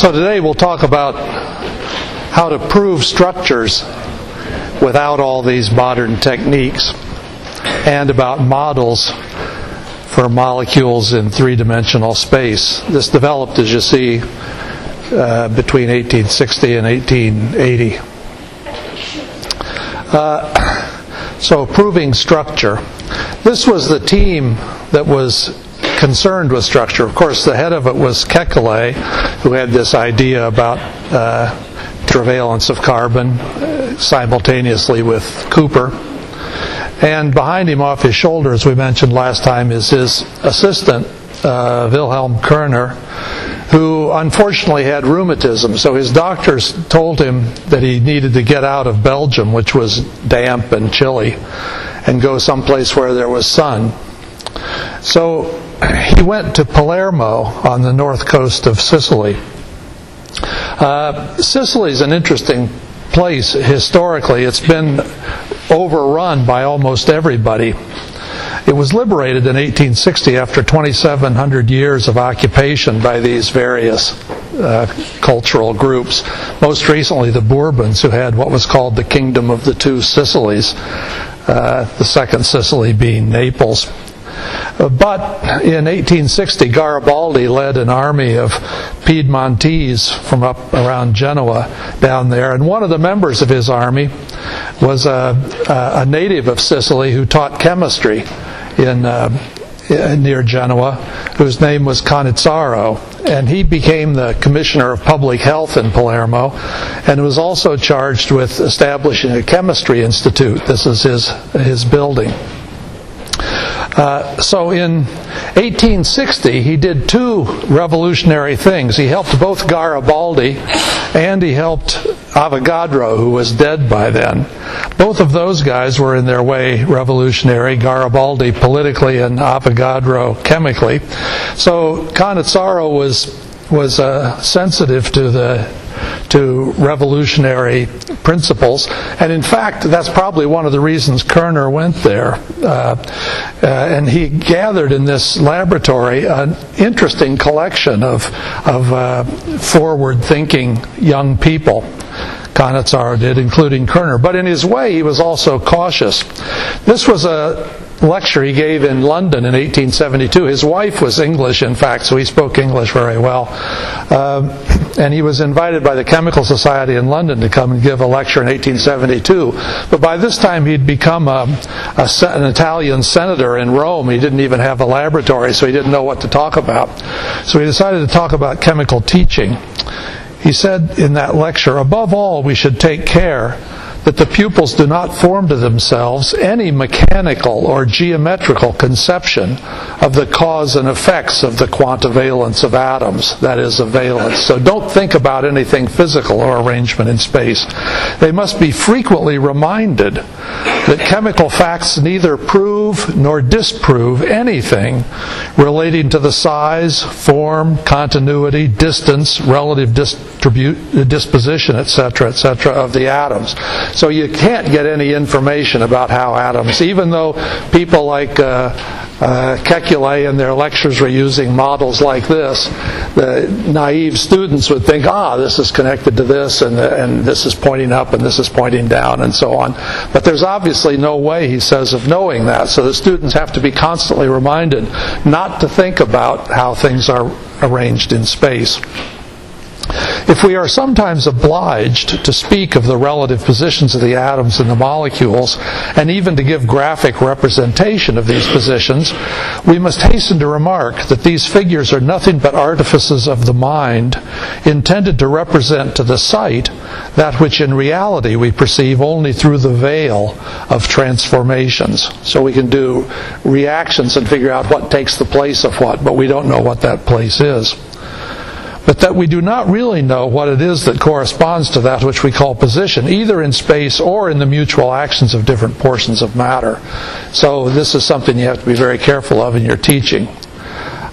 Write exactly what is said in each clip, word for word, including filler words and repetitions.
So today we'll talk about how to prove structures without all these modern techniques, and about models for molecules in three-dimensional space. This developed, as you see, uh, between eighteen sixty and eighteen eighty. Uh, so proving structure. This was the team that was concerned with structure. Of course, the head of it was Kekulé, who had this idea about uh, travailance of carbon uh, simultaneously with Cooper. And behind him, off his shoulder, as we mentioned last time, is his assistant, uh, Wilhelm Kerner, who unfortunately had rheumatism. So his doctors told him that he needed to get out of Belgium, which was damp and chilly, and go someplace where there was sun. So he went to Palermo on the north coast of Sicily. Uh, Sicily is an interesting place historically. It's been overrun by almost everybody. It was liberated in eighteen sixty after twenty-seven hundred years of occupation by these various uh, cultural groups. Most recently the Bourbons, who had what was called the Kingdom of the Two Sicilies, uh, the second Sicily being Naples. But in eighteen sixty, Garibaldi led an army of Piedmontese from up around Genoa down there, and one of the members of his army was a, a native of Sicily who taught chemistry in uh, near Genoa, whose name was Canizzaro, and he became the commissioner of public health in Palermo, and was also charged with establishing a chemistry institute. This is his his building. Uh, so in eighteen sixty, he did two revolutionary things. He helped both Garibaldi and he helped Avogadro, who was dead by then. Both of those guys were in their way revolutionary, Garibaldi politically and Avogadro chemically. So Canizzaro was was uh, sensitive to the to revolutionary principles, and in fact that's probably one of the reasons Kerner went there. Uh, uh, and he gathered in this laboratory an interesting collection of of uh, forward-thinking young people. Canizzaro did, including Kerner. But in his way, he was also cautious. This was a lecture he gave in London in eighteen seventy-two. His wife was English, in fact, so he spoke English very well. Um, and he was invited by the Chemical Society in London to come and give a lecture in eighteen seventy-two. But by this time, he'd become a, a, an Italian senator in Rome. He didn't even have a laboratory, so he didn't know what to talk about. So he decided to talk about chemical teaching. He said in that lecture, above all, we should take care that the pupils do not form to themselves any mechanical or geometrical conception of the cause and effects of the quantivalence of atoms, that is, of valence. So don't think about anything physical or arrangement in space. They must be frequently reminded that chemical facts neither prove nor disprove anything relating to the size, form, continuity, distance, relative distribu- disposition, et cetera, et cetera, of the atoms. So you can't get any information about how atoms, even though people like uh, uh, Kekulé in their lectures were using models like this, the naive students would think, ah, this is connected to this, and, and this is pointing up, and this is pointing down, and so on. But there's obviously no way, he says, of knowing that. So the students have to be constantly reminded not to think about how things are arranged in space. If we are sometimes obliged to speak of the relative positions of the atoms and the molecules, and even to give graphic representation of these positions, we must hasten to remark that these figures are nothing but artifices of the mind, intended to represent to the sight that which in reality we perceive only through the veil of transformations. So we can do reactions and figure out what takes the place of what, but we don't know what that place is. But that we do not really know what it is that corresponds to that which we call position, either in space or in the mutual actions of different portions of matter. So this is something you have to be very careful of in your teaching.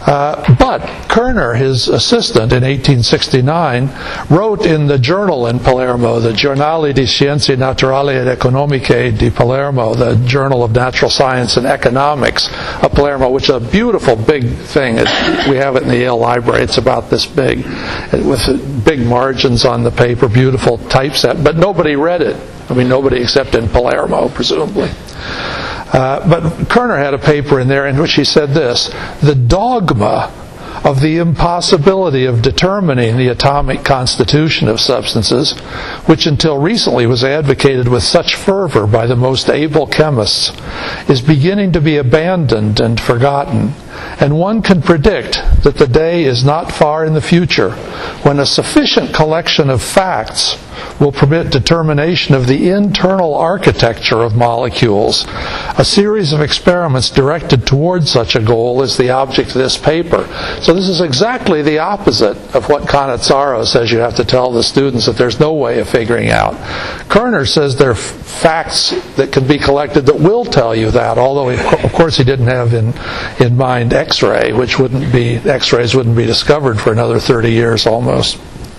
Uh, but Kerner, his assistant, in eighteen sixty-nine, wrote in the journal in Palermo, the Giornale di Scienze Naturali ed Economiche di Palermo, the Journal of Natural Science and Economics of Palermo, which is a beautiful big thing. It, we have it in the Yale Library. It's about this big, with big margins on the paper, beautiful typeset, but nobody read it. I mean, nobody except in Palermo, presumably. Uh, but Kerner had a paper in there in which he said this: the dogma of the impossibility of determining the atomic constitution of substances, which until recently was advocated with such fervor by the most able chemists, is beginning to be abandoned and forgotten. And one can predict that the day is not far in the future when a sufficient collection of facts will permit determination of the internal architecture of molecules. A series of experiments directed towards such a goal is the object of this paper. So this is exactly the opposite of what Cannizzaro says you have to tell the students that there's no way of figuring out. Kerner says there are facts that can be collected that will tell you that, although of course he didn't have in, in mind X-ray, which wouldn't be, X-rays wouldn't be discovered for another thirty years almost.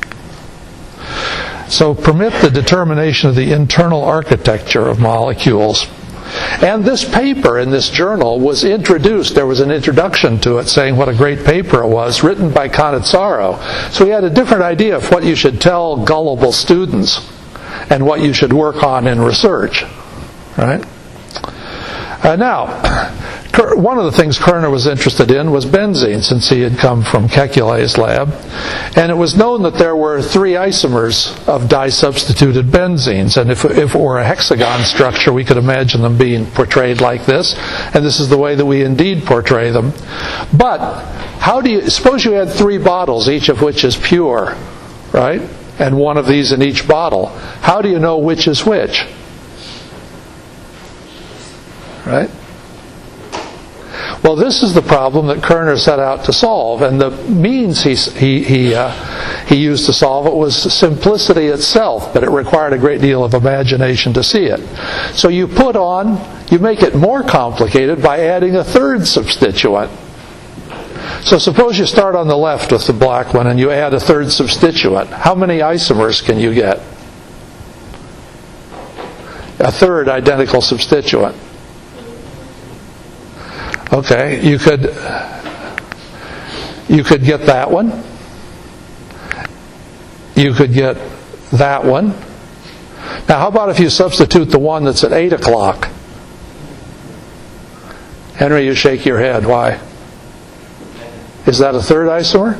So permit the determination of the internal architecture of molecules. And this paper in this journal was introduced, there was an introduction to it saying what a great paper it was, written by Cannizzaro. So he had a different idea of what you should tell gullible students and what you should work on in research. Right? Uh, now, one of the things Kerner was interested in was benzene, since he had come from Kekule's lab. And it was known that there were three isomers of disubstituted benzenes. And if, if it were a hexagon structure, we could imagine them being portrayed like this. And this is the way that we indeed portray them. But how do you, suppose you had three bottles, each of which is pure, right? And one of these in each bottle. How do you know which is which? Right? Well, this is the problem that Kerner set out to solve, and the means he he he, uh, he used to solve it was simplicity itself, but it required a great deal of imagination to see it. So you put on, you make it more complicated by adding a third substituent. So suppose you start on the left with the black one and you add a third substituent. How many isomers can you get? A third identical substituent. Okay, you could you could get that one. You could get that one. Now, how about if you substitute the one that's at eight o'clock? Henry, you shake your head. Why? Is that a third isomer?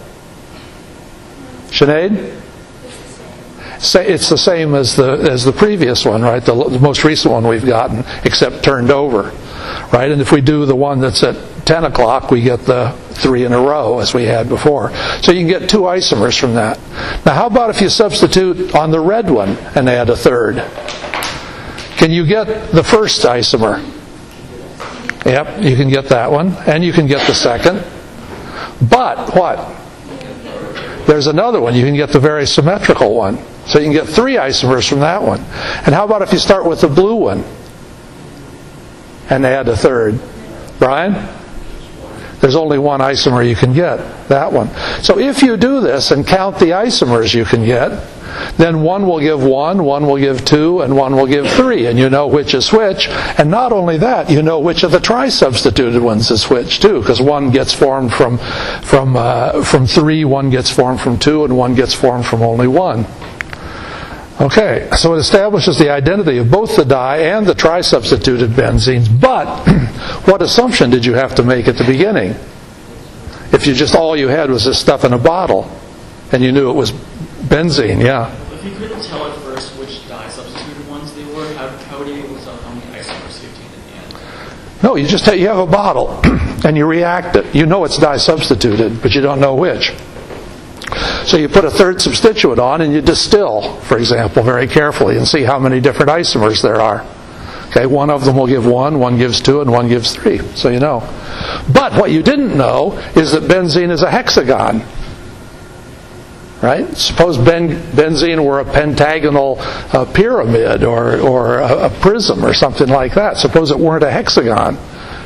Sinead? It's the same as the as the previous one, right? The, the most recent one we've gotten, except turned over. Right? And if we do the one that's at ten o'clock, we get the three in a row as we had before. So you can get two isomers from that. Now how about if you substitute on the red one and add a third? Can you get the first isomer? Yep, you can get that one. And you can get the second. But what? There's another one. You can get the very symmetrical one. So you can get three isomers from that one. And how about if you start with the blue one and add a third? Brian? There's only one isomer you can get, that one. So if you do this and count the isomers you can get, then one will give one, one will give two, and one will give three, and you know which is which. And not only that, you know which of the tri-substituted ones is which too, because one gets formed from from uh, from three, one gets formed from two, and one gets formed from only one. Okay, so it establishes the identity of both the di and the tri-substituted benzenes, but what assumption did you have to make at the beginning? If you just, all you had was this stuff in a bottle, and you knew it was benzene, yeah. If you couldn't tell at first which di-substituted ones they were, how, how would you be able to tell how many isomers you obtained in the end? No, you just have, you have a bottle, and you react it. You know it's di-substituted, but you don't know which. So you put a third substituent on and you distill, for example, very carefully and see how many different isomers there are. Okay, one of them will give one, one gives two, and one gives three. So you know. But what you didn't know is that benzene is a hexagon. Right? Suppose ben, benzene were a pentagonal uh, pyramid or, or a, a prism or something like that. Suppose it weren't a hexagon.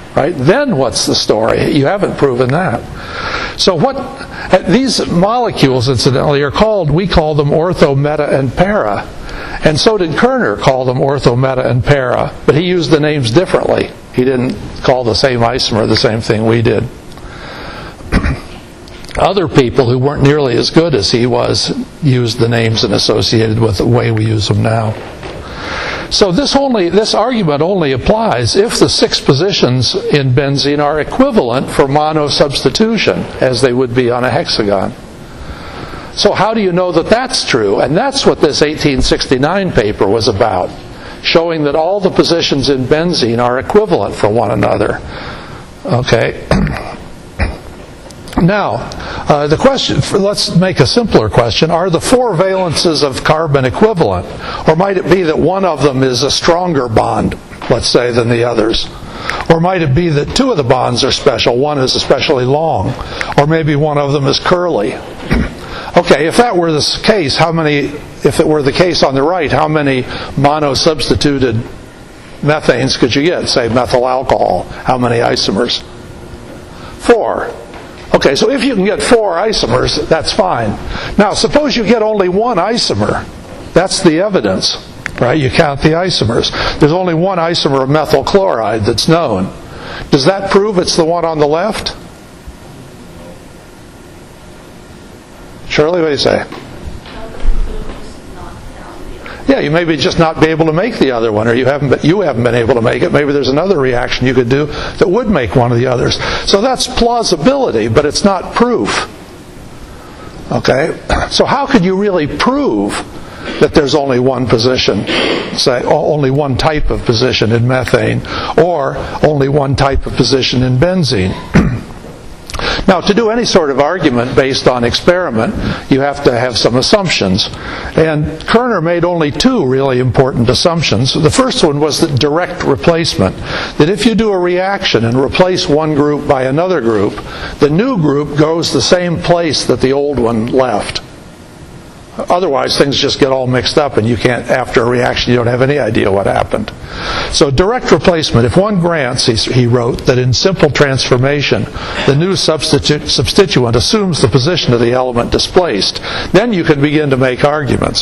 Right? Then what's the story? You haven't proven that. So what these molecules, incidentally, are called, we call them ortho, meta, and para. And so did Kerner call them ortho, meta, and para. But he used the names differently. He didn't call the same isomer the same thing we did. Other people who weren't nearly as good as he was used the names and associated with the way we use them now. So this only this argument only applies if the six positions in benzene are equivalent for monosubstitution, as they would be on a hexagon. So how do you know that that's true? And that's what this eighteen sixty-nine paper was about, showing that all the positions in benzene are equivalent for one another. Okay. Now, uh, the question, let's make a simpler question. Are the four valences of carbon equivalent? Or might it be that one of them is a stronger bond, let's say, than the others? Or might it be that two of the bonds are special, one is especially long? Or maybe one of them is curly? Okay, if that were the case, how many, if it were the case on the right, how many monosubstituted methanes could you get? Say methyl alcohol. How many isomers? Four. Okay, so if you can get four isomers, that's fine. Now, suppose you get only one isomer. That's the evidence, right? You count the isomers. There's only one isomer of methyl chloride that's known. Does that prove it's the one on the left? Shirley, what do you say? Yeah, you maybe just not be able to make the other one, or you haven't been, you haven't been able to make it. Maybe there's another reaction you could do that would make one of the others. So that's plausibility, but it's not proof. Okay? So how could you really prove that there's only one position, say only one type of position in methane, or only one type of position in benzene? Now, to do any sort of argument based on experiment, you have to have some assumptions. And Kerner made only two really important assumptions. The first one was that direct replacement. That if you do a reaction and replace one group by another group, the new group goes the same place that the old one left. Otherwise, things just get all mixed up and you can't, after a reaction, you don't have any idea what happened. So direct replacement, if one grants, he wrote, that in simple transformation, the new substitute, substituent assumes the position of the element displaced, then you can begin to make arguments.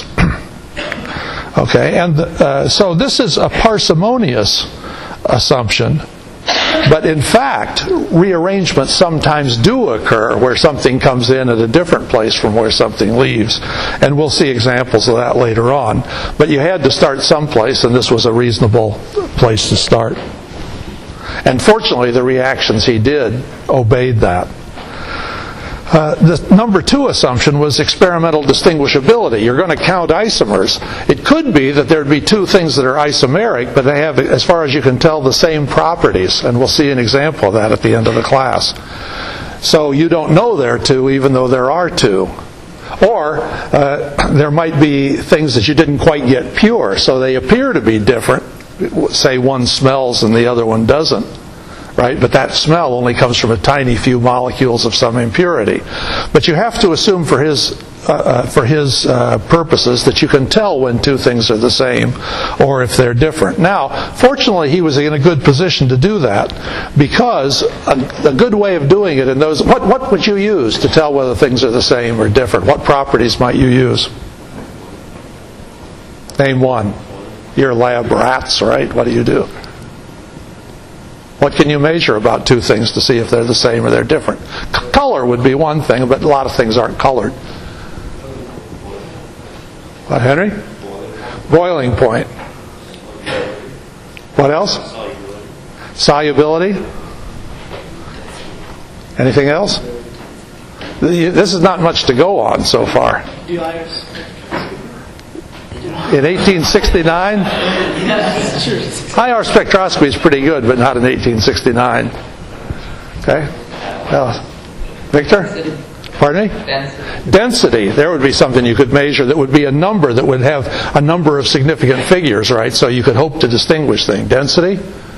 Okay, and uh, so this is a parsimonious assumption. But in fact, rearrangements sometimes do occur where something comes in at a different place from where something leaves. And we'll see examples of that later on. But you had to start someplace, and this was a reasonable place to start. And fortunately, the reactions he did obeyed that. Uh, the number two assumption was experimental distinguishability. You're going to count isomers. It could be that there'd be two things that are isomeric, but they have, as far as you can tell, the same properties. And we'll see an example of that at the end of the class. So you don't know there are two, even though there are two. Or uh, there might be things that you didn't quite get pure, so they appear to be different. Say one smells and the other one doesn't. Right? But that smell only comes from a tiny few molecules of some impurity. But you have to assume for his uh, uh, for his uh, purposes that you can tell when two things are the same or if they're different. Now, fortunately, he was in a good position to do that because a, a good way of doing it in those... What, what would you use to tell whether things are the same or different? What properties might you use? Name one. You're lab rats, right? What do you do? What can you measure about two things to see if they're the same or they're different? C- color would be one thing, but a lot of things aren't colored. What, Henry? Boiling point. What else? Solubility. Anything else? This is not much to go on so far. In eighteen sixty-nine? I R spectroscopy is pretty good, but not in eighteen sixty-nine. Okay? Well, Victor? Pardon me? Density. Density. There would be something you could measure that would be a number that would have a number of significant figures, right? So you could hope to distinguish things. Density?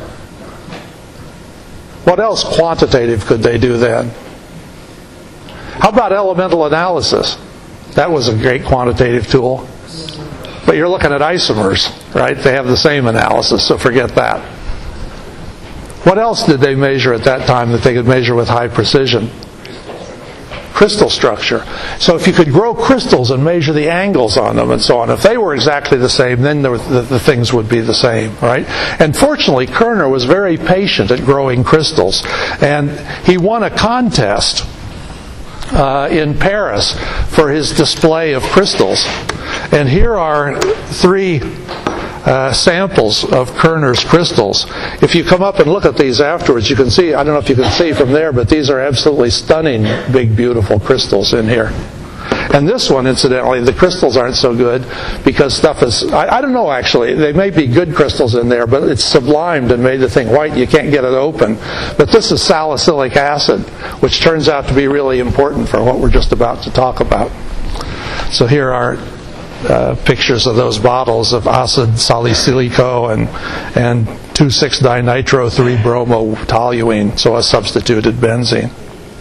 What else quantitative could they do then? How about elemental analysis? That was a great quantitative tool. But you're looking at isomers, right? They have the same analysis, so forget that. What else did they measure at that time that they could measure with high precision? Crystal structure. So if you could grow crystals and measure the angles on them and so on, if they were exactly the same, then the, the, the things would be the same, right? And fortunately, Kerner was very patient at growing crystals, and he won a contest uh, in Paris for his display of crystals. And here are three Uh, samples of Kerner's crystals. If you come up and look at these afterwards, you can see, I don't know if you can see from there, but these are absolutely stunning, big, beautiful crystals in here. And this one, incidentally, the crystals aren't so good because stuff is, I, I don't know actually, they may be good crystals in there, but it's sublimed and made the thing white, you can't get it open. But this is salicylic acid, which turns out to be really important for what we're just about to talk about. So here are Uh, pictures of those bottles of acid salicylico and and two six dinitro three bromo toluene, so a substituted benzene.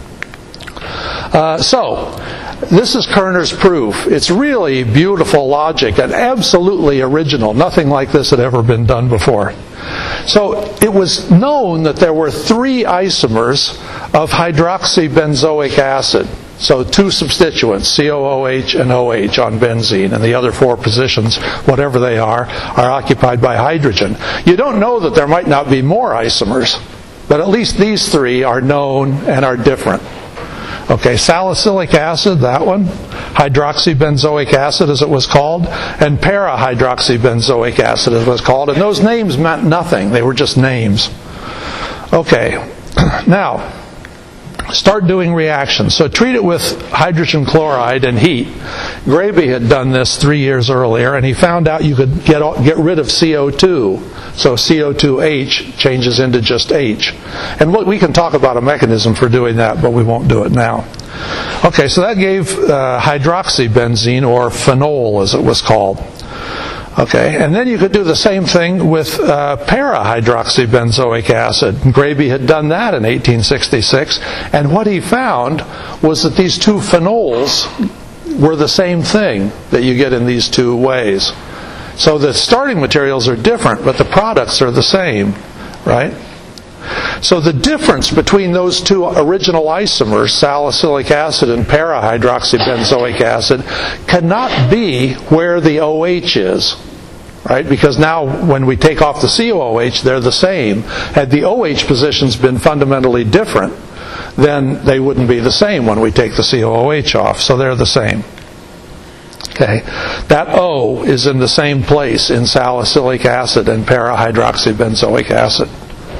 Uh, so, this is Kerner's proof. It's really beautiful logic and absolutely original. Nothing like this had ever been done before. So, it was known that there were three isomers of hydroxybenzoic acid. So two substituents, C O O H and O H on benzene, and the other four positions, whatever they are, are occupied by hydrogen. You don't know that there might not be more isomers, but at least these three are known and are different. Okay, salicylic acid, that one, hydroxybenzoic acid as it was called, and para-hydroxybenzoic acid as it was called, and those names meant nothing, they were just names. Okay, now, start doing reactions. So treat it with hydrogen chloride and heat. Graebe had done this three years earlier, and he found out you could get get rid of C O two. So C O two H changes into just H. And we can talk about a mechanism for doing that, but we won't do it now. Okay, so that gave uh, hydroxybenzene, or phenol as it was called. Okay, and then you could do the same thing with uh, para-hydroxybenzoic acid. Graebe had done that in eighteen sixty-six, and what he found was that these two phenols were the same thing that you get in these two ways. So the starting materials are different, but the products are the same, right? So the difference between those two original isomers, salicylic acid and para-hydroxybenzoic acid, cannot be where the O H is. Right? Because now when we take off the C O O H, they're the same. Had the O H positions been fundamentally different, then they wouldn't be the same when we take the C O O H off. So they're the same. Okay. That O is in the same place in salicylic acid and para-hydroxybenzoic acid.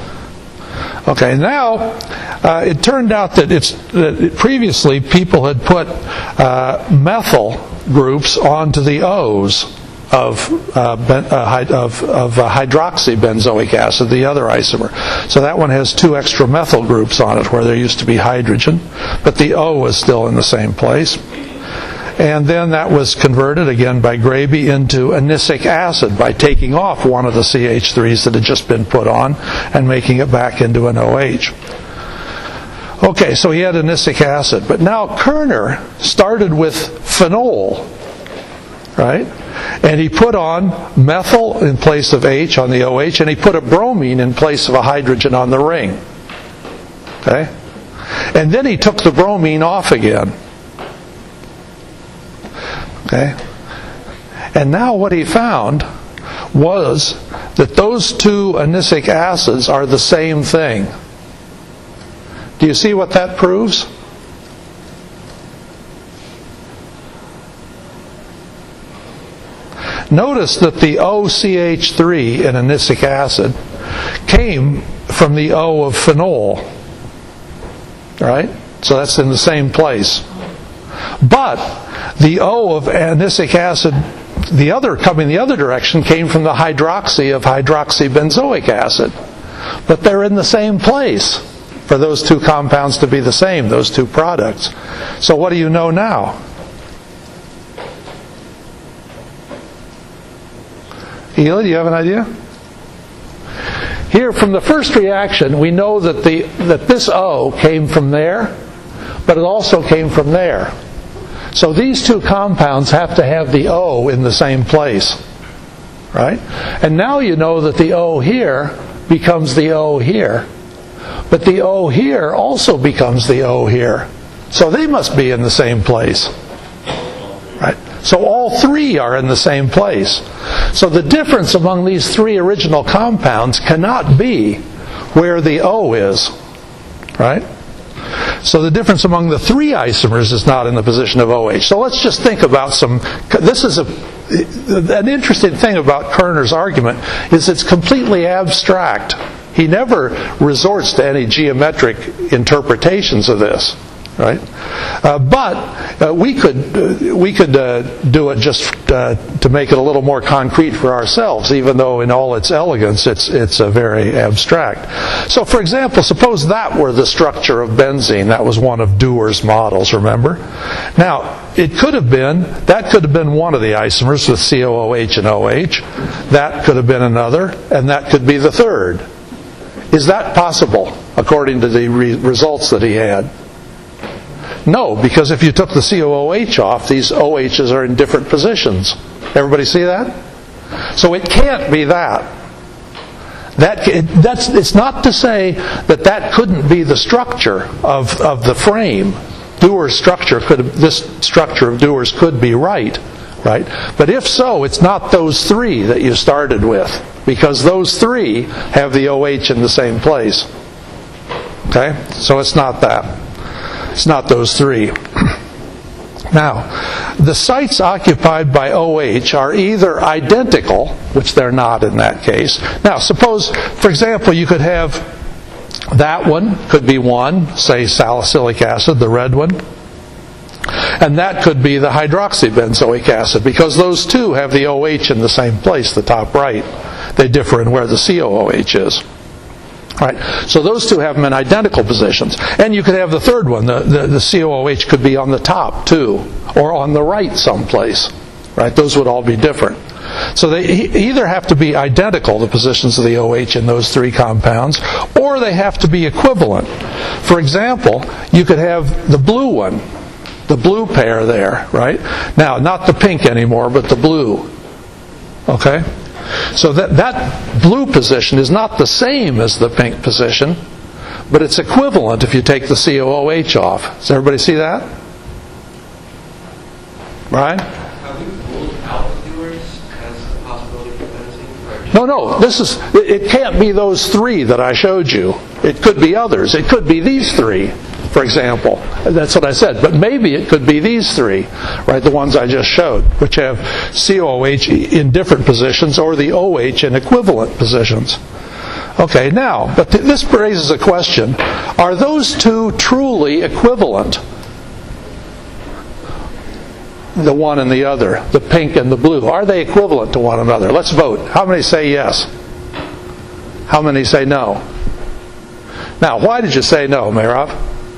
Okay, now uh, it turned out that it's that previously people had put uh, methyl groups onto the O's of uh, ben, uh, of, of uh, hydroxybenzoic acid, the other isomer. So that one has two extra methyl groups on it where there used to be hydrogen, but the O is still in the same place. And then that was converted again by Graebe into anisic acid by taking off one of the C H threes that had just been put on and making it back into an O H. Okay, so he had anisic acid. But now Kerner started with phenol, right? And he put on methyl in place of H on the O H, and he put a bromine in place of a hydrogen on the ring. Okay? And then he took the bromine off again. Okay? And now what he found was that those two anisic acids are the same thing. Do you see what that proves? Notice that the O C H three in anisic acid came from the O of phenol. Right? So that's in the same place. But the O of anisic acid, the other coming the other direction, came from the hydroxy of hydroxybenzoic acid. But they're in the same place for those two compounds to be the same, those two products. So what do you know now? Eli, do you have an idea? Here, from the first reaction, we know that the that this O came from there, but it also came from there. So these two compounds have to have the O in the same place. Right? And now you know that the O here becomes the O here. but the O here also becomes the O here. So they must be in the same place. Right? So all three are in the same place. So the difference among these three original compounds cannot be where the O is. Right? So the difference among the three isomers is not in the position of OH. So let's just think about some... This is a... An interesting thing about Kerner's argument is it's completely abstract. He never resorts to any geometric interpretations of this, right? Uh, but uh, we could uh, we could uh, do it just uh, to make it a little more concrete for ourselves, even though in all its elegance it's it's a very abstract. So, for example, suppose that were the structure of benzene. That was one of Dewar's models. Remember? Now, it could have been that could have been one of the isomers with C O O H and OH. That could have been another, and that could be the third. Is that possible, according to the re- results that he had? No, because if you took the C O O H off, these O H's are in different positions. Everybody see that? So it can't be that. That it, that's it's not to say that that couldn't be the structure of, of the frame. Dewar's structure could have, this structure of Dewar's could be right, right? But if so, it's not those three that you started with, because those three have the OH in the same place. Okay? So it's not that. It's not those three. Now, the sites occupied by OH are either identical, which they're not in that case. Now, suppose, for example, you could have that one, could be one, say salicylic acid, the red one. And that could be the hydroxybenzoic acid, because those two have the OH in the same place, the top right. They differ in where the C O O H is. Right. So those two have them in identical positions. And you could have the third one, the, the, the C O O H could be on the top too, or on the right someplace. Right? Those would all be different. So they either have to be identical, the positions of the OH in those three compounds, or they have to be equivalent. For example, you could have the blue one, the blue pair there, right? Now, not the pink anymore, but the blue. Okay? So that, that blue position is not the same as the pink position, but it's equivalent if you take the C O O H off. Does everybody see that? Right? Have you ruled out Dewar's as a possibility for benzene? No, no. This is. It can't be those three that I showed you. It could be others. It could be these three, for example. That's what I said. But maybe it could be these three, right? The ones I just showed, which have C O O H in different positions or the OH in equivalent positions. Okay, now, but th- this raises a question. Are those two truly equivalent? The one and the other, the pink and the blue. Are they equivalent to one another? Let's vote. How many say yes? How many say no? Now, why did you say no, Meirav?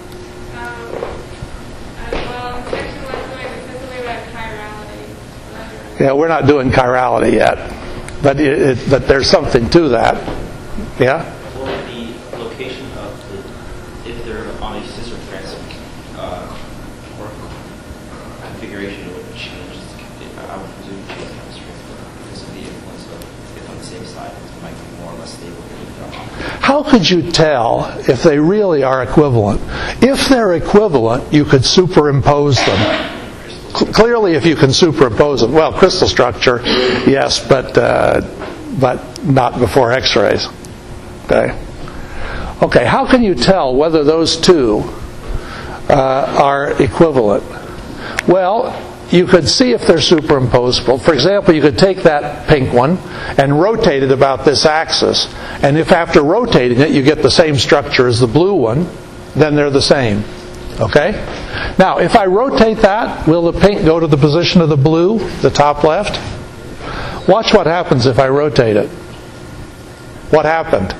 Yeah, we're not doing chirality yet, but it, it, but there's something to that. Yeah. Well, the location of the, if they're on a scissor press uh, or configuration, it would change. I would presume change the strength because of the influence of if on the same side, it might be more or less stable. How could you tell if they really are equivalent? If they're equivalent, you could superimpose them. Clearly, if you can superimpose them, well, crystal structure, yes, but uh, but not before X-rays. Okay. Okay. How can you tell whether those two uh, are equivalent? Well, you could see if they're superimposable. For example, you could take that pink one and rotate it about this axis, and if after rotating it you get the same structure as the blue one, then they're the same. Okay? Now, if I rotate that, will the pink go to the position of the blue, the top left? Watch what happens if I rotate it. What happened?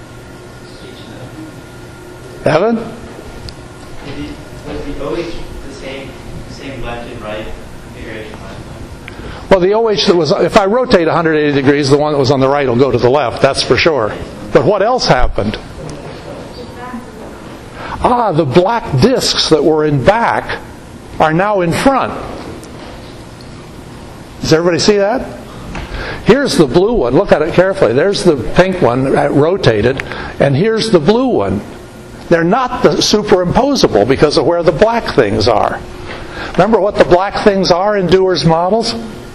Evan? Was the OH the same, same left and right configuration last time? Well, the OH that was, if I rotate one hundred eighty degrees, the one that was on the right will go to the left, that's for sure. But what else happened? Ah, the black discs that were in back are now in front. Does everybody see that? Here's the blue one. Look at it carefully. There's the pink one rotated, and here's the blue one. They're not the superimposable because of where the black things are. Remember what the black things are in Dewar's models?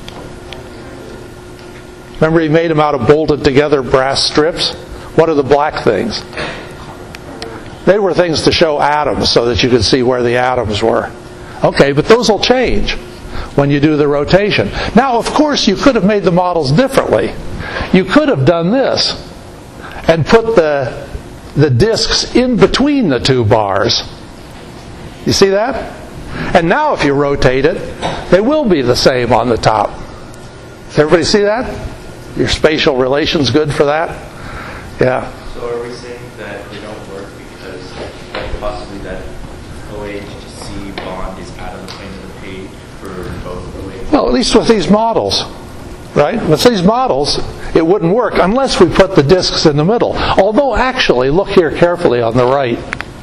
Remember he made them out of bolted together brass strips? What are the black things? They were things to show atoms so that you could see where the atoms were. Okay, but those will change when you do the rotation. Now, of course, you could have made the models differently. You could have done this and put the, the disks in between the two bars. You see that? And now if you rotate it, they will be the same on the top. Does everybody see that? Your spatial relation's good for that? Yeah. So are we saying that they don't work because like, possibly that O H to C bond is out of the plane of the page for both O H? Well, at least with these models, right? With these models, it wouldn't work unless we put the disks in the middle. Although actually, look here carefully on the right.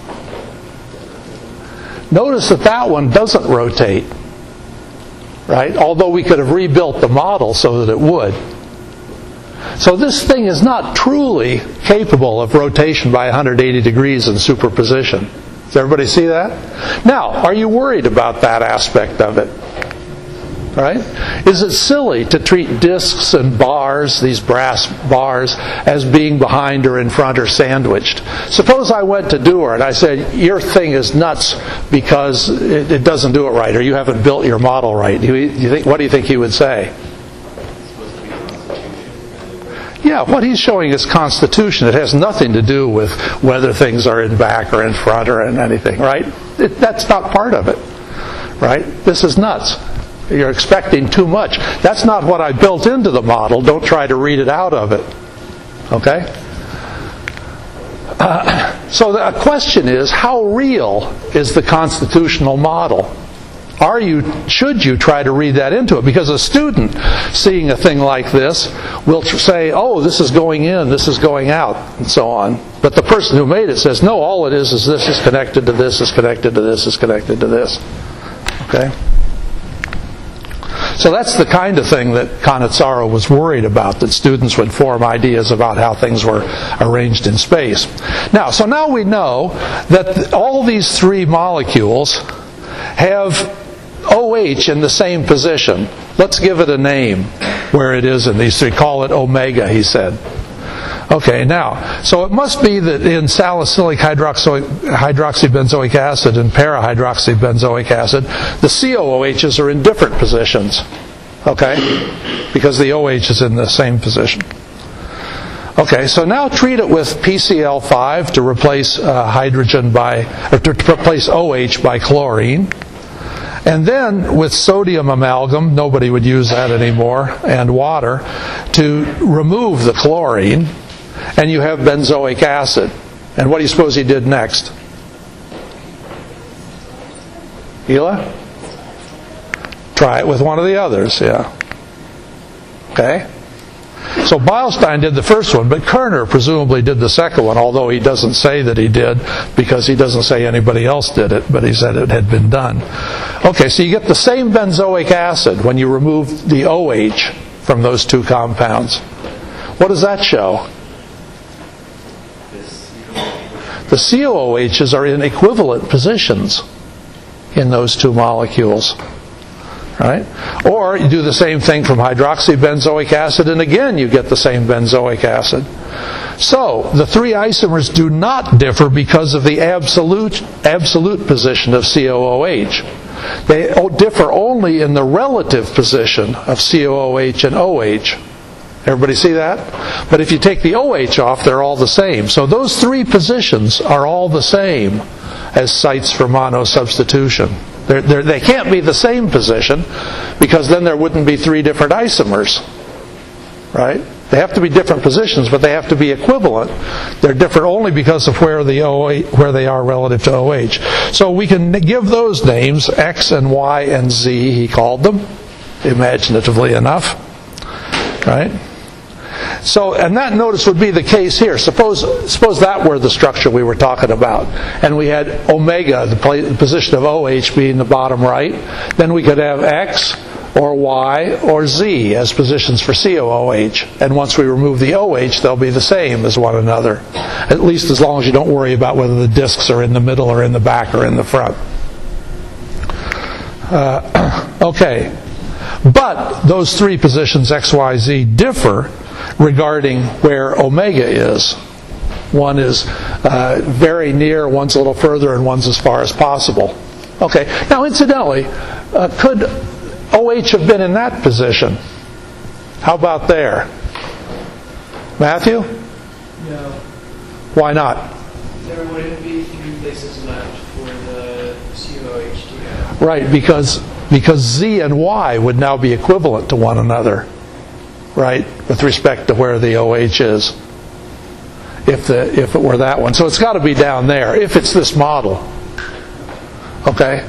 Notice that that one doesn't rotate, right? Although we could have rebuilt the model so that it would. So this thing is not truly capable of rotation by one hundred eighty degrees and superposition. Does everybody see that? Now, are you worried about that aspect of it? Right? Is it silly to treat disks and bars, these brass bars, as being behind or in front or sandwiched? Suppose I went to Dewar and I said, your thing is nuts because it, it doesn't do it right, or you haven't built your model right. Do you, you think, what do you think he would say? Yeah, what he's showing is constitution. It has nothing to do with whether things are in back or in front or in anything, right? It, that's not part of it, right? This is nuts. You're expecting too much. That's not what I built into the model. Don't try to read it out of it. Okay? Uh, so the question is, how real is the constitutional model? Are you, should you try to read that into it? Because a student seeing a thing like this will say, oh, this is going in, this is going out, and so on. But the person who made it says, no, all it is is this is connected to this, is connected to this, is connected to this. Okay? So that's the kind of thing that Kanatsaro was worried about, that students would form ideas about how things were arranged in space. Now, so now we know that all these three molecules have O H in the same position. Let's give it a name where it is in these three. Call it omega, he said. Okay, now, so it must be that in salicylic hydroxy, hydroxybenzoic acid and parahydroxybenzoic acid, the C O O H's are in different positions. Okay? Because the O H is in the same position. Okay, so now treat it with P C L five to replace uh, hydrogen by, or to replace O H by chlorine. And then with sodium amalgam, nobody would use that anymore, and water, to remove the chlorine, and you have benzoic acid. And what do you suppose he did next? Hila? Try it with one of the others, yeah. Okay? So Beilstein did the first one, but Kerner presumably did the second one, although he doesn't say that he did, because he doesn't say anybody else did it, but he said it had been done. Okay, so you get the same benzoic acid when you remove the O H from those two compounds. What does that show? The C O O H's are in equivalent positions in those two molecules. Right? Or you do the same thing from hydroxybenzoic acid, and again you get the same benzoic acid. So, the three isomers do not differ because of the absolute absolute position of C O O H. They differ only in the relative position of C O O H and O H. Everybody see that? But if you take the O H off, they're all the same. So those three positions are all the same as sites for monosubstitution. They're, they're, they can't be the same position, because then there wouldn't be three different isomers. Right? They have to be different positions, but they have to be equivalent. They're different only because of where the O H, where they are relative to O H. So we can give those names, X and Y and Z, he called them, imaginatively enough. Right? So, and that notice would be the case here. Suppose suppose that were the structure we were talking about, and we had omega, the position of O H, being the bottom right. Then we could have X, or Y, or Z as positions for C O O H. And once we remove the OH, they'll be the same as one another. At least as long as you don't worry about whether the disks are in the middle or in the back or in the front. Uh, okay. But those three positions, X, Y, Z, differ regarding where omega is. One is uh, very near, one's a little further, and one's as far as possible. Okay. Now, incidentally, uh, could OH have been in that position? How about there? Matthew? No. Why not? There wouldn't be three places left for the C O O H to go. Right, because because Z and Y would now be equivalent to one another, right, with respect to where the OH is, if the if it were that one. So it's got to be down there, if it's this model. Okay?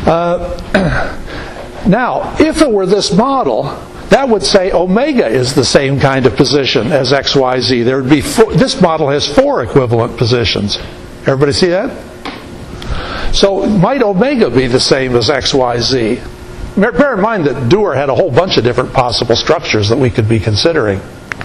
Uh, now, if it were this model, that would say omega is the same kind of position as X, Y, Z. There would be four, this model has four equivalent positions. Everybody see that? So might omega be the same as X, Y, Z? Bear in mind that Dewar had a whole bunch of different possible structures that we could be considering.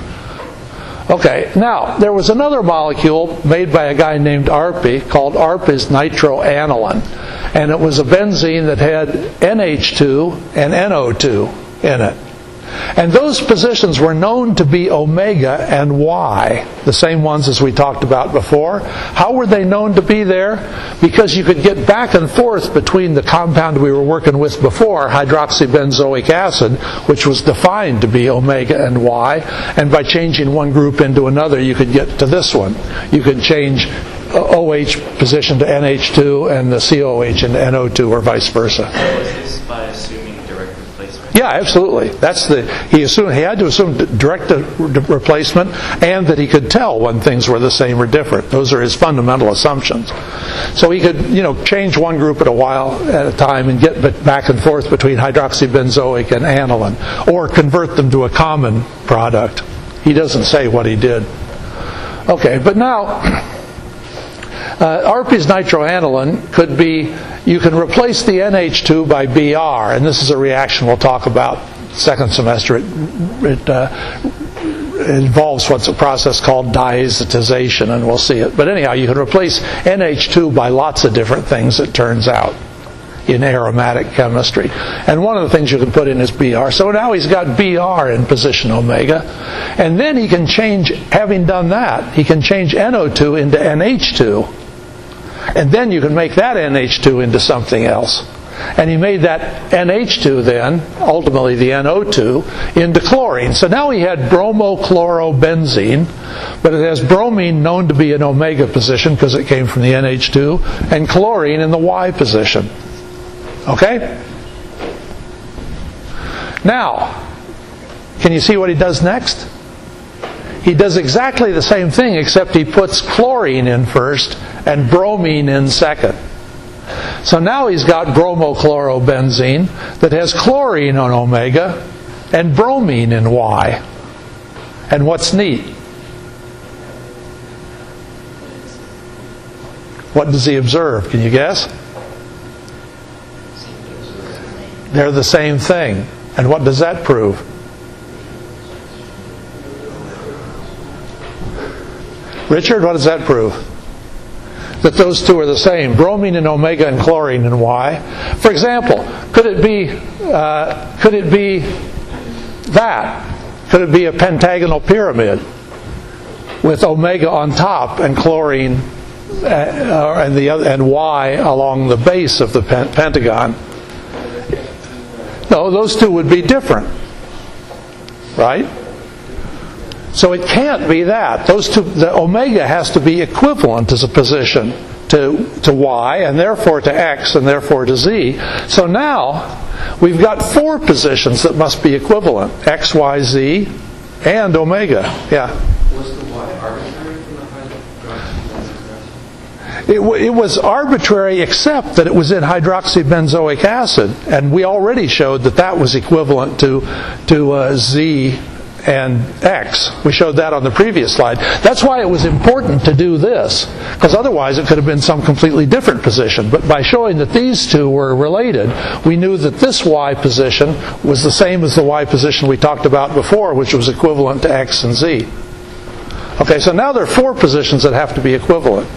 Okay, now, there was another molecule made by a guy named Arpey called Arpey's nitroaniline. And it was a benzene that had N H two and N O two in it. And those positions were known to be omega and Y, the same ones as we talked about before. How were they known to be there? Because you could get back and forth between the compound we were working with before, hydroxybenzoic acid, which was defined to be omega and Y, and by changing one group into another, you could get to this one. You could change OH position to N H two and the C O O H into N O two, or vice versa. So is this by assuming direct replacement? Yeah, absolutely. That's the he assumed he had to assume direct replacement, and that he could tell when things were the same or different. Those are his fundamental assumptions. So he could, you know, change one group at a while at a time and get back and forth between hydroxybenzoic and aniline, or convert them to a common product. He doesn't say what he did. Okay, but now. Uh, Arpey's nitroaniline could be, you can replace the N H two by B R, and this is a reaction we'll talk about second semester. It, it, uh, it involves what's a process called diazotization, and we'll see it. But anyhow, you can replace N H two by lots of different things, it turns out, in aromatic chemistry. And one of the things you can put in is B R. So now he's got B R in position omega. And then he can change, having done that, he can change N O two into N H two. And then you can make that N H two into something else. And he made that N H two then, ultimately the N O two, into chlorine. So now he had bromochlorobenzene, but it has bromine known to be in omega position because it came from the N H two, and chlorine in the Y position. Okay? Now, can you see what he does next? He does exactly the same thing, except he puts chlorine in first and bromine in second. So now he's got bromochlorobenzene that has chlorine on omega and bromine in Y. And what's neat? What does he observe? Can you guess? They're the same thing. And what does that prove? Richard, what does that prove? That those two are the same. Bromine in omega and chlorine in Y. For example, could it be uh, could it be that? Could it be a pentagonal pyramid with omega on top and chlorine uh, and the other, and Y along the base of the pen- pentagon? No, those two would be different, right? So it can't be that. Those two, the omega has to be equivalent as a position to to Y, and therefore to X, and therefore to Z. So now we've got four positions that must be equivalent: X, Y, Z, and omega. Yeah. Was the Y arbitrary from the hydroxybenzoic? It, it was arbitrary, except that it was in hydroxybenzoic acid, and we already showed that that was equivalent to to uh, Z and X. We showed that on the previous slide. That's why it was important to do this, because otherwise it could have been some completely different position. But by showing that these two were related, we knew that this Y position was the same as the Y position we talked about before, which was equivalent to X and Z. Okay, so now there are four positions that have to be equivalent.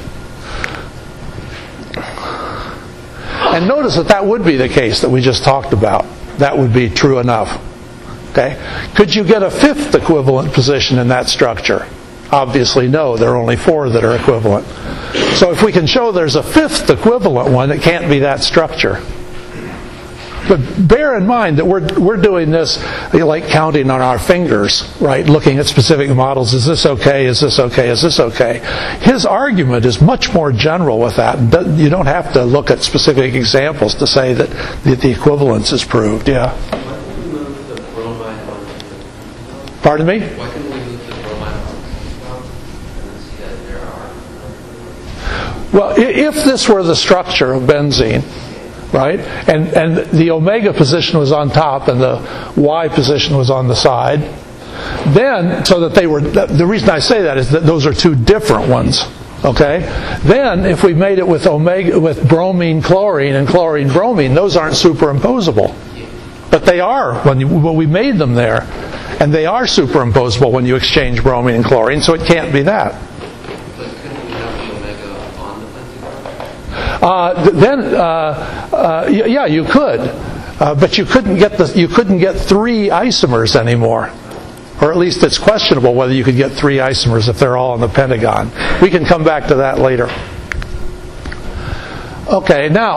And notice that that would be the case that we just talked about. That would be true enough. Okay? Could you get a fifth equivalent position in that structure? Obviously no, there are only four that are equivalent. So if we can show there's a fifth equivalent one, it can't be that structure. But bear in mind that we're we're doing this like counting on our fingers, right? Looking at specific models. Is this okay? Is this okay? Is this okay? His argument is much more general with that. You don't have to look at specific examples to say that the, the equivalence is proved. Yeah. Why can we move the bromide on? Pardon me? Why can we move the bromide on? And see that there are. Well, if this were the structure of benzene, right? And and the omega position was on top and the Y position was on the side. Then, so that they were, the reason I say that is that those are two different ones. Okay? Then, if we made it with omega, with bromine, chlorine, and chlorine, bromine, those aren't superimposable. But they are when, you, when we made them there. And they are superimposable when you exchange bromine and chlorine, so it can't be that. Uh, then, uh, uh, yeah, you could, uh, but you couldn't get the you couldn't get three isomers anymore, or at least it's questionable whether you could get three isomers if they're all on the pentagon. We can come back to that later. Okay, now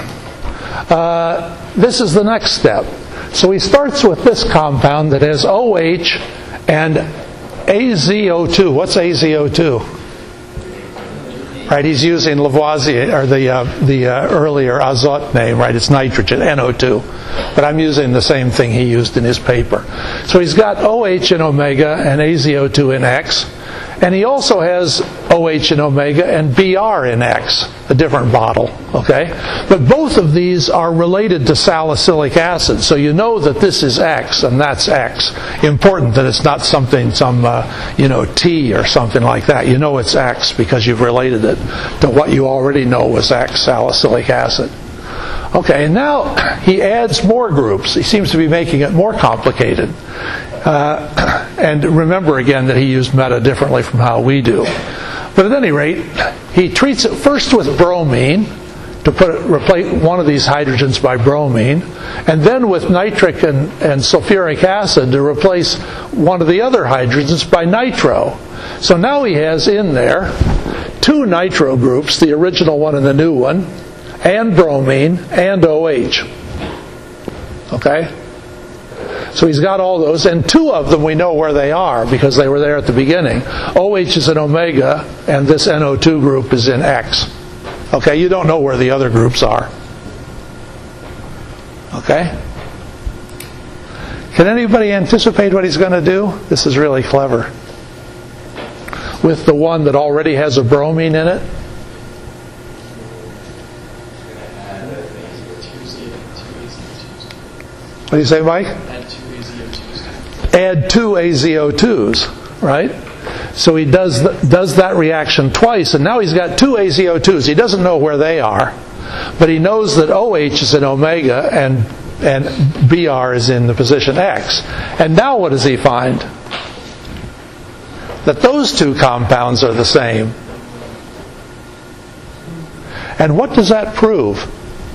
uh, this is the next step. So he starts with this compound that has O H and A Z O two. What's A Z O two? Right, he's using Lavoisier, or the uh, the uh, earlier azote name, right? It's nitrogen, N O two. But I'm using the same thing he used in his paper. So he's got O H in omega and A Z O two in X. And he also has O H in omega and B R in X, a different bottle, okay? But both of these are related to salicylic acid, so you know that this is X and that's X. Important that it's not something, some, uh, you know, T or something like that. You know it's X because you've related it to what you already know was X, salicylic acid. Okay, and now he adds more groups. He seems to be making it more complicated. Uh, and remember again that he used meta differently from how we do. But at any rate, he treats it first with bromine to put it, replace one of these hydrogens by bromine, and then with nitric and, and sulfuric acid to replace one of the other hydrogens by nitro. So now he has in there two nitro groups, the original one and the new one, and bromine and O H. Okay? So he's got all those, and two of them we know where they are because they were there at the beginning. O H is in omega, and this N O two group is in X. Okay, you don't know where the other groups are. Okay? Can anybody anticipate what he's going to do? This is really clever. With the one that already has a bromine in it. What do you say, Mike? Add two A Z O twos, right? So he does th- does that reaction twice, and now he's got two A Z O twos. He doesn't know where they are, but he knows that O H is in omega and and B R is in the position X. And now what does he find? That those two compounds are the same. And what does that prove?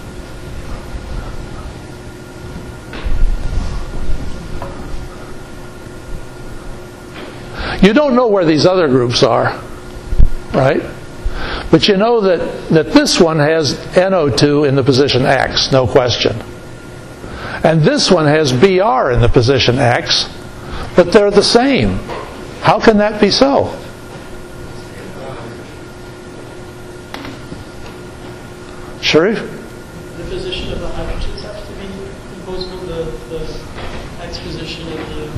You don't know where these other groups are, right? But you know that, that this one has N O two in the position X, no question. And this one has B R in the position X, but they're the same. How can that be so? Sharif? The position of the hydrogens has to be composed from the, the X position of the...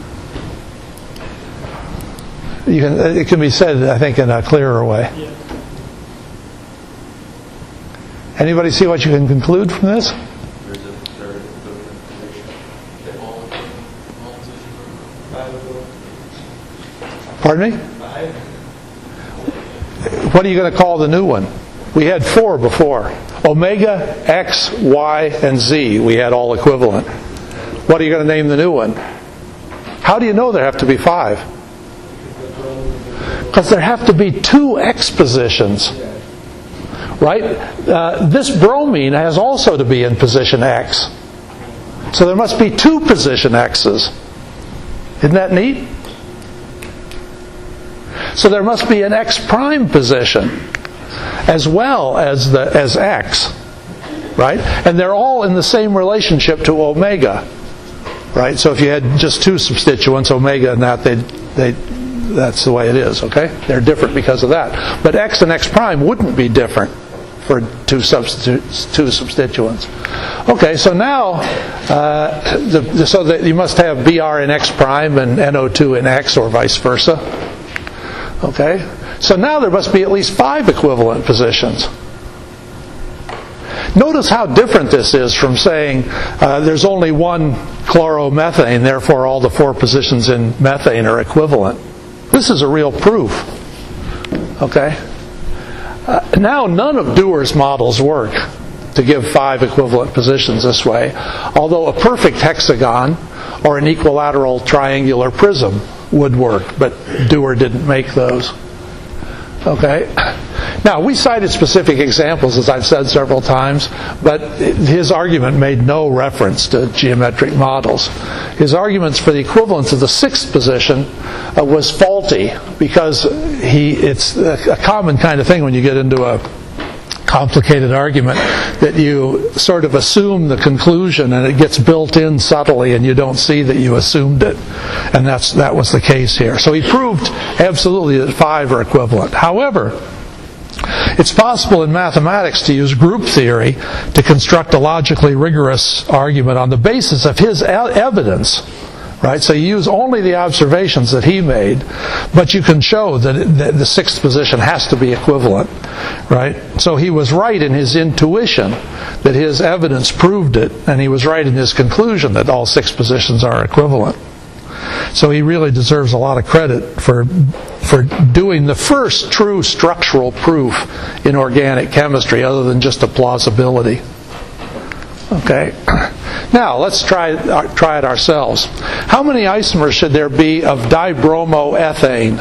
You can, it can be said, I think, in a clearer way. Yeah. Anybody see what you can conclude from this? There's a third equivalent position. They all, all Pardon me? What are you going to call the new one? We had four before. Omega, X, Y, and Z. We had all equivalent. What are you going to name the new one? How do you know there have to be five? Because there have to be two X positions. Right? Uh, this bromine has also to be in position X. So there must be two position X's. Isn't that neat? So there must be an X prime position as well as the as X. Right? And they're all in the same relationship to omega. Right? So if you had just two substituents, omega and that, they they that's the way it is, okay? They're different because of that. But X and X prime wouldn't be different for two substitutes, two substituents. Okay, so now, uh, the, the, so that you must have B R in X prime and N O two in X, or vice versa. Okay, so now there must be at least five equivalent positions. Notice how different this is from saying uh, there's only one chloromethane, therefore all the four positions in methane are equivalent. This is a real proof. Okay? Uh, now none of Dewar's models work to give five equivalent positions this way, although a perfect hexagon or an equilateral triangular prism would work, but Dewar didn't make those. Okay? Now, we cited specific examples, as I've said several times, but his argument made no reference to geometric models. His arguments for the equivalence of the sixth position uh, was faulty, because he it's a common kind of thing when you get into a complicated argument, that you sort of assume the conclusion and it gets built in subtly and you don't see that you assumed it. And that's that was the case here. So he proved absolutely that five are equivalent. However, it's possible in mathematics to use group theory to construct a logically rigorous argument on the basis of his evidence. Right? So you use only the observations that he made, but you can show that the sixth position has to be equivalent. Right? So he was right in his intuition that his evidence proved it, and he was right in his conclusion that all six positions are equivalent. So he really deserves a lot of credit for for doing the first true structural proof in organic chemistry, other than just a plausibility. Okay. Now, let's try, uh, try it ourselves. How many isomers should there be of dibromoethane?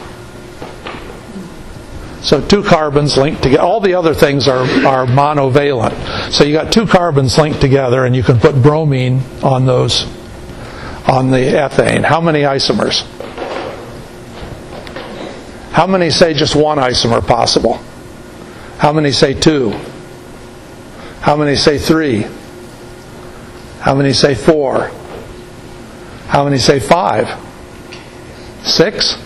So two carbons linked together. All the other things are, are monovalent. So you got two carbons linked together, and you can put bromine on those, on the ethane. How many isomers? How many say just one isomer possible? How many say two? How many say three? How many say four? How many say five? Six?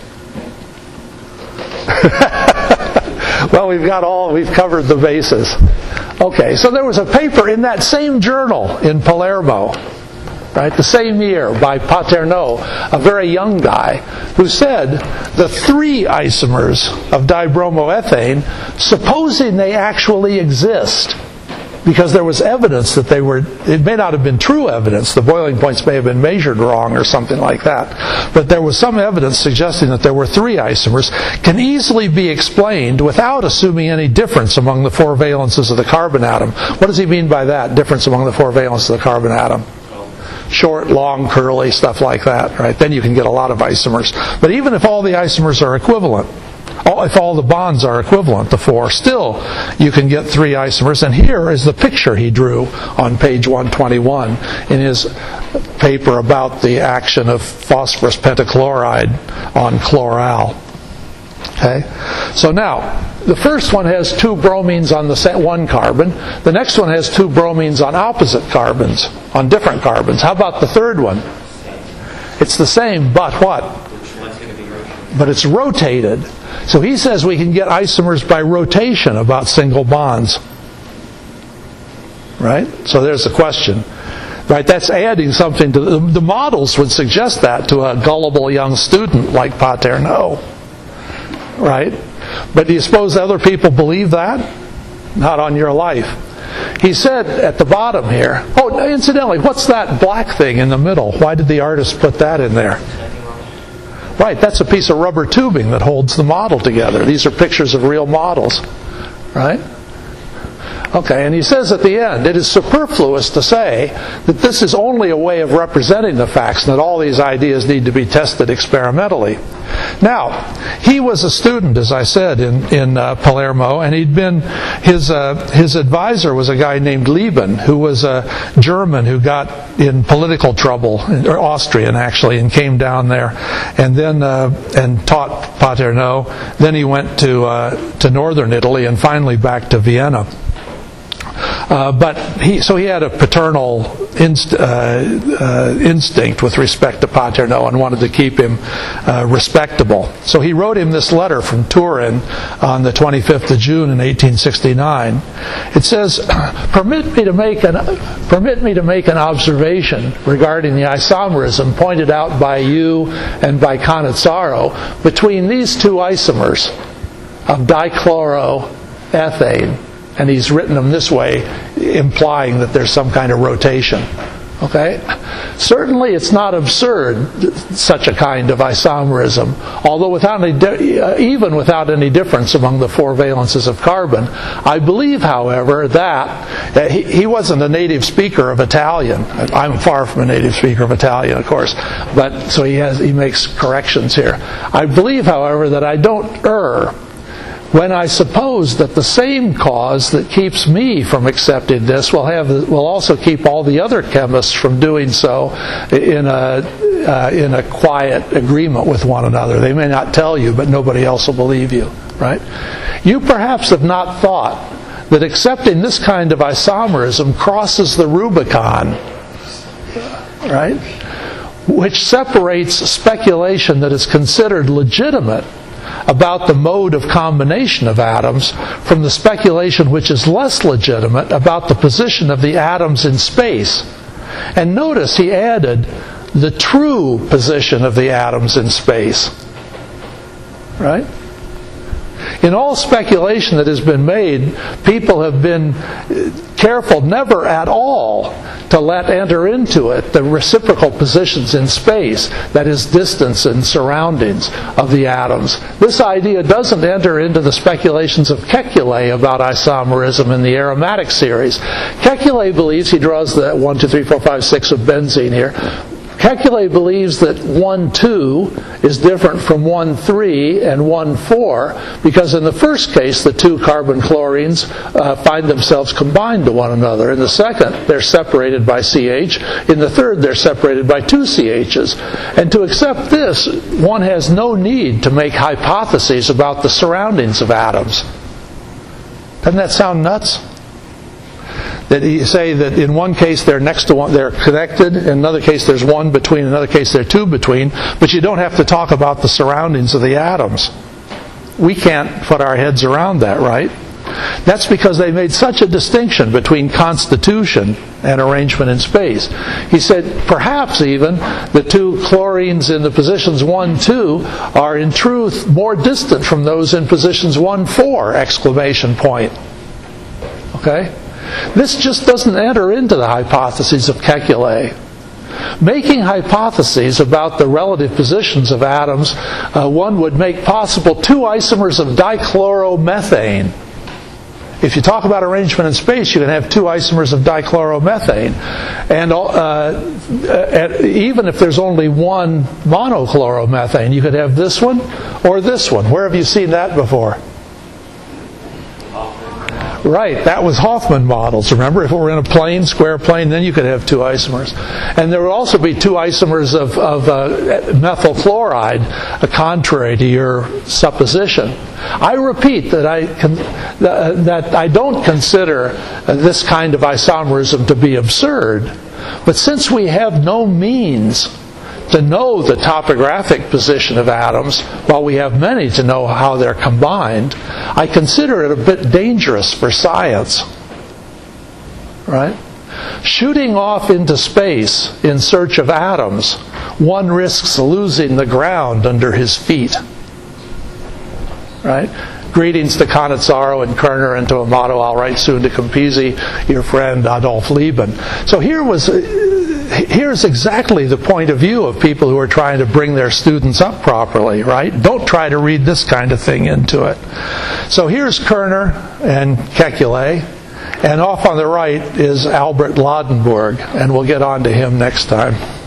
Well, we've got all, we've covered the bases. Okay, so there was a paper in that same journal in Palermo, right, the same year, by Paterno, a very young guy, who said the three isomers of dibromoethane, supposing they actually exist, because there was evidence that they were, it may not have been true evidence, the boiling points may have been measured wrong or something like that, but there was some evidence suggesting that there were three isomers, can easily be explained without assuming any difference among the four valences of the carbon atom. What does he mean by that, difference among the four valences of the carbon atom? Short, long, curly, stuff like that, right? Then you can get a lot of isomers. But even if all the isomers are equivalent, if all the bonds are equivalent, the four, still you can get three isomers. And here is the picture he drew on page one twenty-one in his paper about the action of phosphorus pentachloride on chloral. Okay? So now, the first one has two bromines on the one carbon. The next one has two bromines on opposite carbons, on different carbons. How about the third one? It's the same, but what? But it's rotated. So he says we can get isomers by rotation about single bonds. Right? So there's the question. Right? That's adding something to the, the models would suggest that to a gullible young student like Paterno. Right? But do you suppose other people believe that? Not on your life. He said at the bottom here, oh, incidentally, what's that black thing in the middle? Why did the artist put that in there? Right, that's a piece of rubber tubing that holds the model together. These are pictures of real models, right? Okay, and he says at the end, it is superfluous to say that this is only a way of representing the facts and that all these ideas need to be tested experimentally. Now, he was a student, as I said, in, in uh, Palermo, and he'd been, his, uh, his advisor was a guy named Lieben, who was a German who got in political trouble, or Austrian actually, and came down there and then uh, and taught Paterno. Then he went to, uh, to northern Italy and finally back to Vienna. Uh, but he, so he had a paternal inst, uh, uh, instinct with respect to Paterno and wanted to keep him uh, respectable. So he wrote him this letter from Turin on the twenty-fifth of June in eighteen sixty-nine. It says, "Permit me to make an permit me to make an observation regarding the isomerism pointed out by you and by Canizzaro between these two isomers of dichloroethane." And he's written them this way, implying that there's some kind of rotation. Okay? Certainly it's not absurd, such a kind of isomerism, although without any di- uh, even without any difference among the four valences of carbon. I believe, however, that uh, he, he wasn't a native speaker of Italian. I'm far from a native speaker of Italian, of course, but so he has he makes corrections here. I believe, however, that I don't err when I suppose that the same cause that keeps me from accepting this will have will also keep all the other chemists from doing so in a uh, in a quiet agreement with one another. They may not tell you, but nobody else will believe you, right? You perhaps have not thought that accepting this kind of isomerism crosses the Rubicon, right? Which separates speculation that is considered legitimate about the mode of combination of atoms from the speculation which is less legitimate about the position of the atoms in space. And notice he added the true position of the atoms in space. Right? In all speculation that has been made, people have been careful never at all to let enter into it the reciprocal positions in space, that is, distance and surroundings of the atoms. This idea doesn't enter into the speculations of Kekulé about isomerism in the aromatic series. Kekulé believes, he draws the one, two, three, four, five, six of benzene here. Kekulé believes that one two is different from one three and one four because in the first case the two carbon chlorines uh, find themselves combined to one another. In the second, they're separated by C H. In the third, they're separated by two C H's. And to accept this, one has no need to make hypotheses about the surroundings of atoms. Doesn't that sound nuts? That you say that in one case they're next to one, they're connected. In another case there's one between. In another case there are two between. But you don't have to talk about the surroundings of the atoms. We can't put our heads around that, right? That's because they made such a distinction between constitution and arrangement in space. He said perhaps even the two chlorines in the positions one two are in truth more distant from those in positions one four! Exclamation point. Okay? This just doesn't enter into the hypotheses of Kekulé. Making hypotheses about the relative positions of atoms, uh, one would make possible two isomers of dichloromethane. If you talk about arrangement in space, you can have two isomers of dichloromethane. And uh, uh, even if there's only one monochloromethane, you could have this one or this one. Where have you seen that before? Right, that was Hoffman models. Remember, if it were in a plane, square plane, then you could have two isomers. And there would also be two isomers of, of uh, methyl chloride, uh, contrary to your supposition. I repeat that I con- uh, that I don't consider uh, this kind of isomerism to be absurd, but since we have no means to know the topographic position of atoms, while we have many to know how they're combined, I consider it a bit dangerous for science. Right? Shooting off into space in search of atoms, one risks losing the ground under his feet. Right? greetings to Canizzaro and Kerner, and to Amato, I'll write soon to Campisi, your friend Adolf Lieben. So here was, here's exactly the point of view of people who are trying to bring their students up properly, right? Don't try to read this kind of thing into it. So here's Kerner and Kekulé, and off on the right is Albert Ladenburg, and we'll get on to him next time.